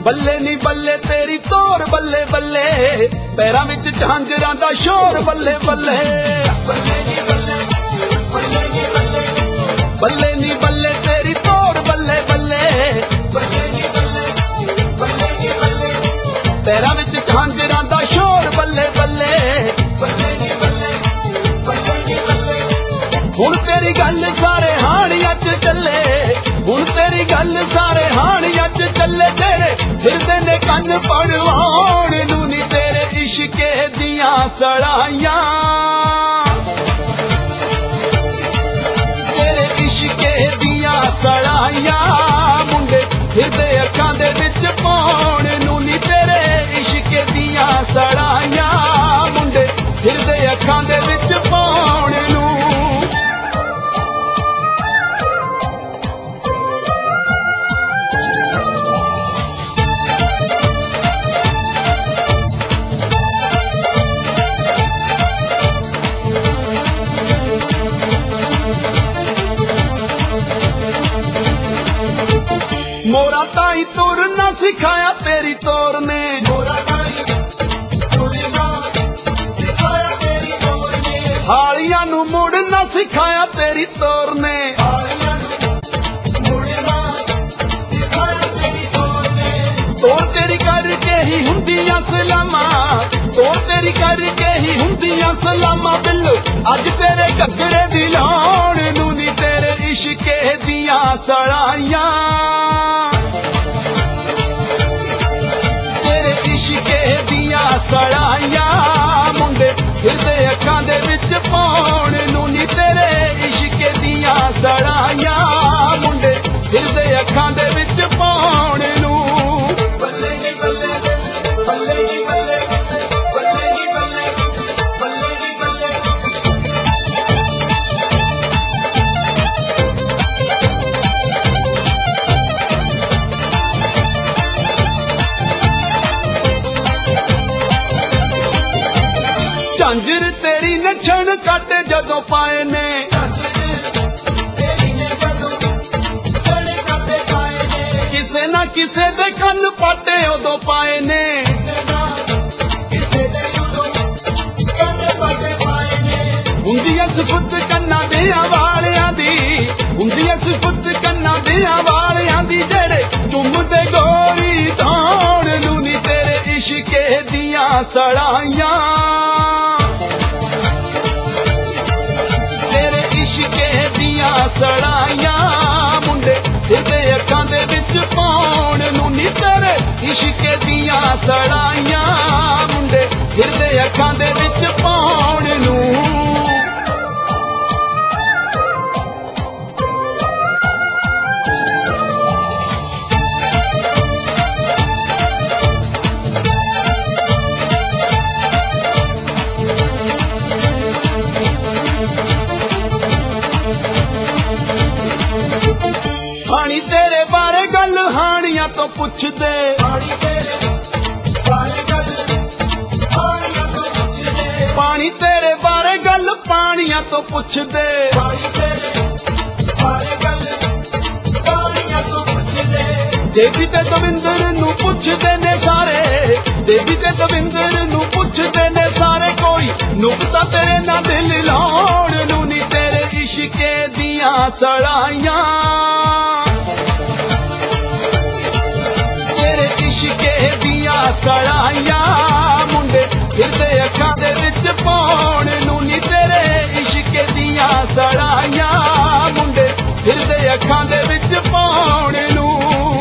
ਬੱਲੇ ਨੀ ਬੱਲੇ ਤੇਰੀ ਤੋਰ ਬੱਲੇ ਬੱਲੇ, ਪੈਰਾਂ ਵਿੱਚ ਝਾਂਜਰਾਂ ਦਾ ਸ਼ੋਰ ਬੱਲੇ ਬੱਲੇ। ਬੱਲੇ ਨੀ ਬੱਲੇ ਤੇਰੀ ਤੋਰ ਬੱਲੇ ਬੱਲੇ, ਪੈਰਾਂ ਵਿੱਚ ਝਾਂਜਰਾਂ ਦਾ ਸ਼ੋਰ ਬੱਲੇ ਬੱਲੇ। ਹੁਣ ਤੇਰੀ ਗੱਲ ਸਾਰੇ ਹਾਣੀ ਅੱਜ ਚੱਲੇ, ਹੁਣ ਤੇਰੀ ਗੱਲ ਸਾਰੇ ਹਾਣੀ ਅੱਜ ਚੱਲੇ। ਤੇਰੇ ਫਿਰਦੇ ਨੇ ਕੰਨ ਪੜਵਾਉਣ ਨੂੰ ਨੀ ਤੇਰੇ ਇਸ਼ਕੇ ਦੀਆਂ ਸੜਾਈਆਂ, ਤੇਰੇ ਇਸ਼ਕੇ ਦੀਆਂ ਸੜਾਈਆਂ। ਮੁੰਡੇ ਫਿਰਦੇ ਅੱਖਾਂ ਦੇ ਵਿੱਚ ਪਾਉਣ ਨੂੰ ਨੀ ਤੇਰੇ ਇਸ਼ਕੇ ਦੀਆਂ ਸੜਾਈਆਂ, ਮੁੰਡੇ ਫਿਰਦੇ ਅੱਖਾਂ ਦੇ ਵਿੱਚ ਪਾਉਣ ਨੂੰ। ਮੋਰਾ ਤਾਈ ਤੁਰਨਾ ਸਿਖਾਇਆ ਤੇਰੀ ਤੋਰ ਨੇ, ਹਾਲੀਆਂ ਨੂੰ ਮੁੜਨਾ ਸਿਖਾਇਆ ਤੇਰੀ ਤੋਰ ਨੇ। ਤੋਰ ਤੇਰੀ ਕਰਕੇ ਹੀ ਹੁੰਦੀਆਂ ਸਲਾਮਾਂ, ਤੋਰ ਤੇਰੀ ਕਰਕੇ ਹੀ ਹੁੰਦੀਆਂ ਸਲਾਮਾਂ। ਬਿੱਲੋ ਅੱਜ ਤੇਰੇ ਘੱਗਰੇ ਦੀ ਲਾਉਣ ਨੂੰ ਨੀ ਤੇਰੇ ਇਸ਼ਕੇ ਦੀਆਂ ਸੜਾਈਆਂ, ਤੇਰੇ ਇਸ਼ਕੇ ਦੀਆਂ ਸੜਾਈਆਂ। ਮੁੰਡੇ ਫਿਰਦੇ ਅੱਖਾਂ ਦੇ ਵਿੱਚ ਪਾਉਣ ਨੂੰ ਨੀ ਤੇਰੇ ਇਸ਼ਕੇ ਦੀਆਂ ਸੜਾਈਆਂ, ਮੁੰਡੇ ਫਿਰਦੇ ਅੱਖਾਂ ਦੇ ਵਿੱਚ ਪਾਉਣ ਨੂੰ। ਬੱਲੇ ਨੀ ਬੱਲੇ, ਬੱਲੇ ਨੀ ਬੱਲੇ, ਬੱਲੇ ਨੀ ਬੱਲੇ, ਬੱਲੇ ਨੀ ਬੱਲੇ। ਝਾਂਜਰ ਤੇਰੀ ਨੱਛਣ ਕੱਟ ਜਦੋਂ ਪਾਏ ਨੇ, ਕਿਸੇ ਨਾ ਕਿਸੇ ਦੇ ਕੰਨ ਪਾਟੇ ਉਦੋਂ ਪਾਏ ਨੇ। ਹੁੰਦੀ ਐ ਸਿਫਤ ਕੰਨਾਂ ਦਿਆਂ ਵਾਲਿਆਂ ਦੀ, ਹੁੰਦੀ ਐ ਸਿਫਤ ਕੰਨਾਂ ਦਿਆਂ ਵਾਲਿਆਂ ਦੀ। ਜਿਹੜੇ ਚੁੰਮਦੇ ਗੋਰੀ ਧੌਣ ਨੂੰ ਨੀ ਤੇਰੇ ਇਸ਼ਕੇ ਦੀਆਂ ਸੜਾਈਆਂ, ਤੇਰੇ ਇਸ਼ਕੇ ਦੀਆਂ ਸੜਾਈਆਂ। ਮੁੰਡੇ ਫਿਰਦੇ ਅੱਖਾਂ ਦੇ ਵਿੱਚ ਪਾਉਣ ਨੂੰ ਨੀ ਤੇਰੇ ਇਸ਼ਕੇ ਦੀਆਂ ਸੜਾਈਆਂ, ਮੁੰਡੇ ਫਿਰਦੇ ਅੱਖਾਂ ਦੇ ਵਿੱਚ ਪਾਉਣ ਨੂੰ। ਹਾਣੀ ਤੇਰੇ ਬਾਰੇ ਗੱਲ ਹਾਣੀਆਂ ਤੋਂ ਪੁੱਛਦੇ, ਪਾਣੀ ਤੇਰੇ ਬਾਰੇ ਗੱਲ ਪਾਣੀਆਂ ਤੋਂ ਪੁੱਛਦੇ। ਦੇਵੀ ਤੇ ਦਵਿੰਦਰ ਨੂੰ ਪੁੱਛਦੇ ਨੇ ਸਾਰੇ, ਦੇਵੀ ਤੇ ਦਵਿੰਦਰ ਨੂੰ ਪੁੱਛਦੇ ਨੇ ਸਾਰੇ। ਕੋਈ ਨੁਕਤਾ ਤੇਰੇ ਨਾਲ ਦਿਲ ਲਾਉਣ ਨੂੰ ਨੀ ਤੇਰੇ ਇਸ਼ਕੇ ਦੀਆਂ ਸੜਾਈਆਂ, ਤੇਰੇ ਇਸ਼ਕੇ ਦੀਆਂ ਸੜਾਈਆਂ। ਮੁੰਡੇ ਫਿਰਦੇ ਅੱਖਾਂ ਦੇ ਵਿੱਚ ਪਾਉਣ ਨੂੰ ਨੀ ਤੇਰੇ ਇਸ਼ਕੇ ਦੀਆਂ ਸੜਾਈਆਂ, ਮੁੰਡੇ ਫਿਰਦੇ ਅੱਖਾਂ ਦੇ ਵਿੱਚ ਪਾਉਣ ਨੂੰ।